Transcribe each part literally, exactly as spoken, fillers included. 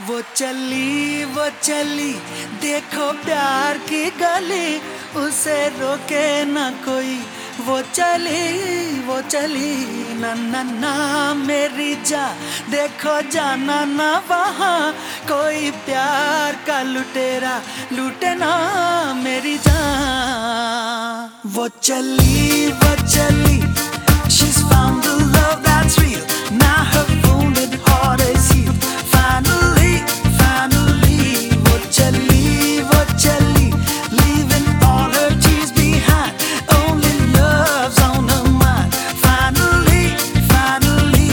वो चली वो चली देखो प्यार की गली, उसे रोके ना कोई। वो चली वो चली ना ना ना मेरी जा, देखो जाना ना वहाँ कोई प्यार का लुटेरा लूटे ना मेरी जान। वो चली वो चली, she's found the love that's real, now her wounded heart is healed. Finally, finally, वो चली वो चली, leaving all her tears behind, only love's on her mind. Finally, finally.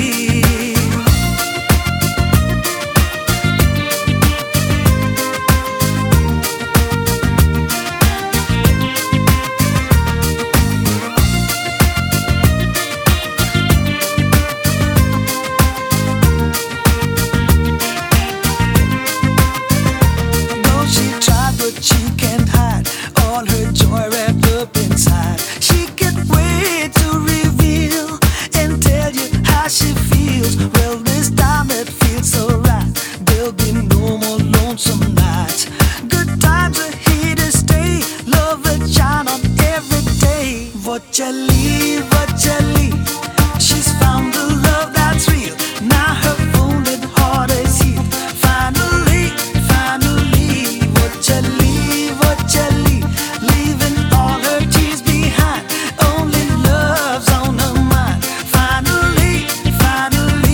She can't hide all her joy wrapped up inside. She can't wait to reveal and tell you how she feels. Well, this time it feels so right. There'll be no more lonesome nights. Good times are here to stay. Love will shine on every day. वो चली वो चली, she's found the love that's real, now her wounded heart is healed. Finally, finally, वो चली वो चली, leaving all her tears behind, only love's on her mind. Finally, finally.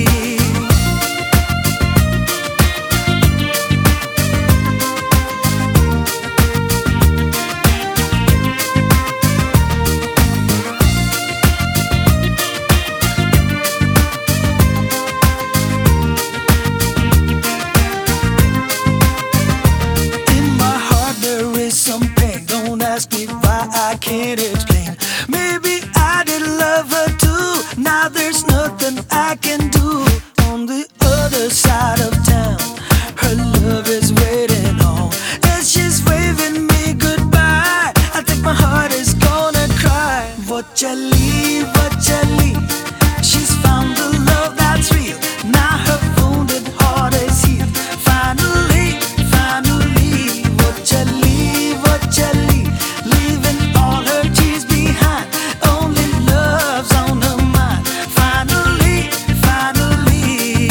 Ask me why I can't explain. Maybe I did love her too. Now there's nothing I can do. On the other side of town, her love is waiting on, and she's waving me goodbye. I think my heart is gonna cry. वो चली वो चली, she's found the love that's real, now her wounded heart is healed. Finally, finally, वो चली वो चली, leaving all her tears behind, only love's on her mind. Finally, finally.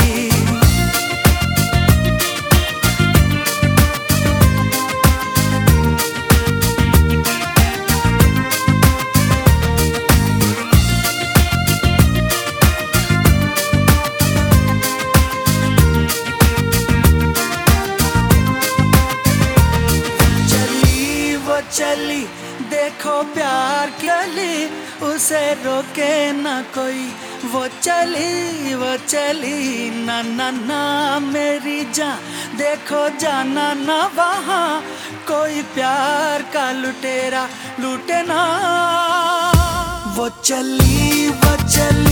चली वो चली देखो प्यार की गली, उसे रोके ना कोई। वो चली वो चली ना ना ना मेरी जान, देखो जाना ना वहाँ कोई प्यार का लुटेरा लूटे ना। वो चली वो चली।